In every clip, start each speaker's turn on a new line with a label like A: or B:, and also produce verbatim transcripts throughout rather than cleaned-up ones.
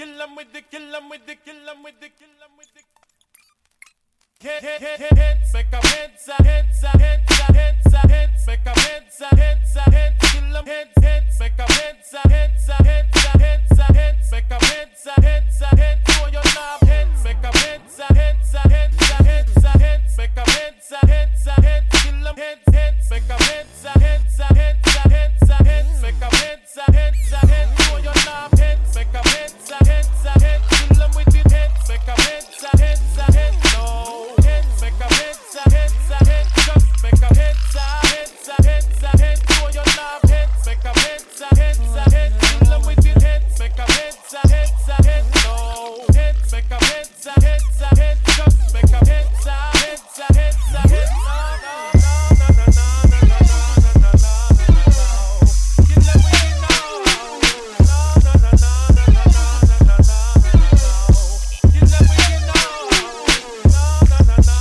A: Kill 'em with the, kill 'em with the, kill 'em with the, kill 'em with the. Head, head, head, heads, make up heads, heads, heads, heads, heads, make up heads, heads, heads, kill 'em heads, heads, make up heads, heads, heads, heads, heads, make up heads, heads, heads, for your knob heads, make up heads, heads, heads, heads, heads, make up heads, heads, heads, kill 'em heads, heads, make up heads, heads, heads, heads, heads, make up heads, heads, heads, for your knob heads, make up heads, heads, heads, kill 'em with the heads, make up heads, heads, heads, no. Make a heads, a heads, a heads, just make a heads, a heads, a heads, a heads, for your knob heads, make a heads, a heads, a heads, kill 'em with your heads, make a heads, a heads, a heads, no heads, make a heads, a heads, a heads, just make a heads, a heads, a heads, a heads, no, no, no, no, no, no, no, no, no, no, no, kill 'em with it now, no, no, no, no, no, no, no, no, no, kill 'em with it now, no, no, no, no.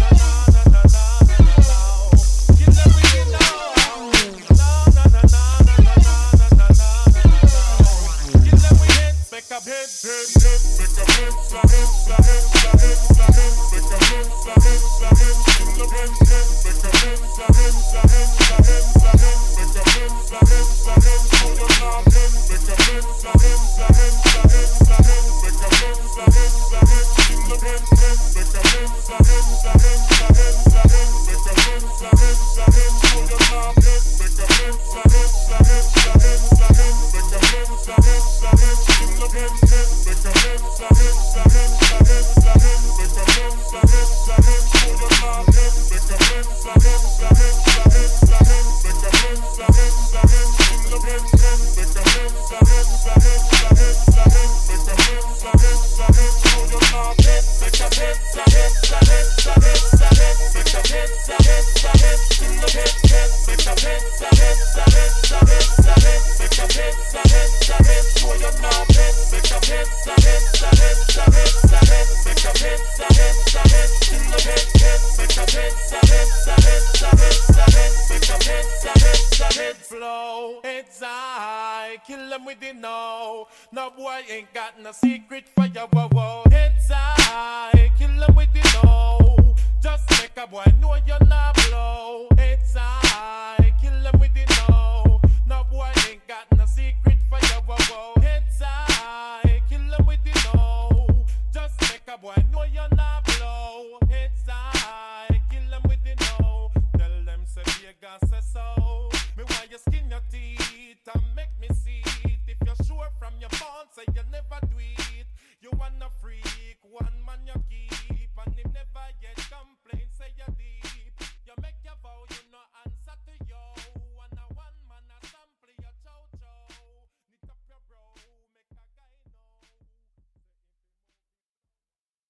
A: Make up heads, heads, heads, make up heads, heads, heads, heads, heads, make up heads, heads, heads, kill 'em heads, heads, make up heads, heads, heads, heads, heads, make up heads, heads, heads, for your knob heads, make up heads, heads, heads, heads, heads, make up heads, heads, heads, kill 'em heads, heads, make up heads, heads, heads, heads, heads, make up heads, heads, heads, for your knob heads, make up heads, heads, heads, heads, heads, make up heads, heads, heads, kill 'em heads, heads, make a heads, a heads, a heads, a heads, a heads, make a heads, a heads, a heads, for your knob heads, make a heads, a heads, a heads, a heads, a heads, make a heads, a heads, a heads, kill 'em heads, heads, make a heads, a heads, a heads, a heads, a heads, make a heads, a heads, a heads, for your knob heads, make a heads, a heads, a heads, a heads, a heads, make a heads, a heads, a heads, kill 'em heads, heads, make a heads, a heads, a heads, a heads, a heads, make a heads, a heads, a heads, for your knob heads, make a heads, a heads, a heads, a heads, a heads, make a heads, a heads, a heads, kill 'em heads, heads, make a heads, a heads, a heads, a heads, a heads, make a heads, a heads, a heads, flow, heads high, kill 'em with it now. No boy ain't got no secret for your whoa whoa. Heads high, kill 'em with it now. Just make a boy know you're not blow. Heads high, kill 'em with it now. No boy ain't got no secret for your whoa whoa. Heads high, kill 'em with it now. Just make a boy know you're not blow. Heads high, kill 'em with it now. Tell them say Vega say so. Me want you skin your teeth and make me see it. If you're sure from your bond, say you never do it.